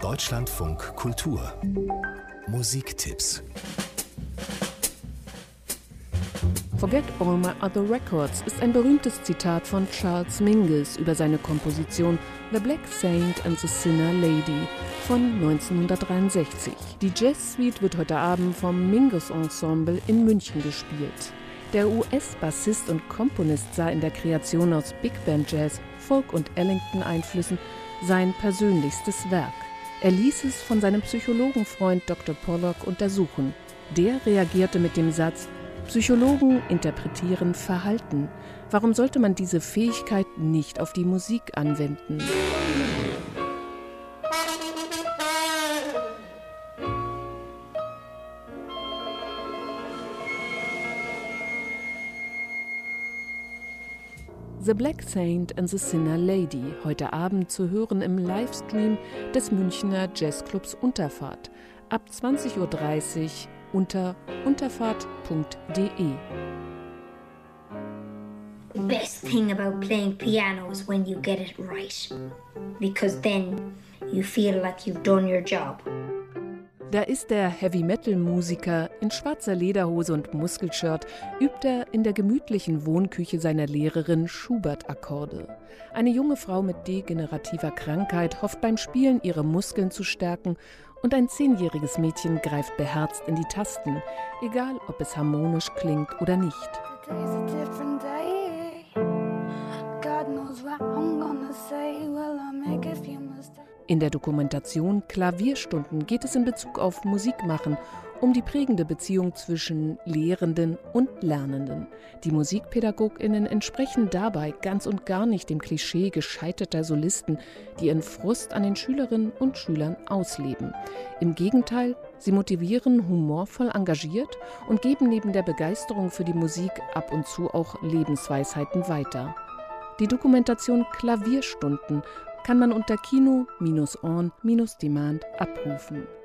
Deutschlandfunk Kultur Musiktipps. Forget all my other records ist ein berühmtes Zitat von Charles Mingus über seine Komposition The Black Saint and the Sinner Lady von 1963. Die Jazz-Suite wird heute Abend vom Mingus Ensemble in München gespielt. Der US-Bassist und Komponist sah in der Kreation aus Big Band Jazz, Folk- und Ellington-Einflüssen sein persönlichstes Werk. Er ließ es von seinem Psychologenfreund Dr. Pollock untersuchen. Der reagierte mit dem Satz: Psychologen interpretieren Verhalten. Warum sollte man diese Fähigkeit nicht auf die Musik anwenden? The Black Saint and the Sinner Lady, heute Abend zu hören im Livestream des Münchner Jazzclubs Unterfahrt ab 20:30 Uhr unter unterfahrt.de. The best thing about playing piano is when you get it right, because then you feel like you've done your job. Da ist der Heavy-Metal-Musiker in schwarzer Lederhose und Muskelshirt, übt er in der gemütlichen Wohnküche seiner Lehrerin Schubert-Akkorde. Eine junge Frau mit degenerativer Krankheit hofft beim Spielen, ihre Muskeln zu stärken, und ein 10-jähriges Mädchen greift beherzt in die Tasten, egal ob es harmonisch klingt oder nicht. In der Dokumentation Klavierstunden geht es in Bezug auf Musikmachen um die prägende Beziehung zwischen Lehrenden und Lernenden. Die MusikpädagogInnen entsprechen dabei ganz und gar nicht dem Klischee gescheiterter Solisten, die ihren Frust an den Schülerinnen und Schülern ausleben. Im Gegenteil, sie motivieren humorvoll engagiert und geben neben der Begeisterung für die Musik ab und zu auch Lebensweisheiten weiter. Die Dokumentation Klavierstunden kann man unter kino-on-demand abrufen.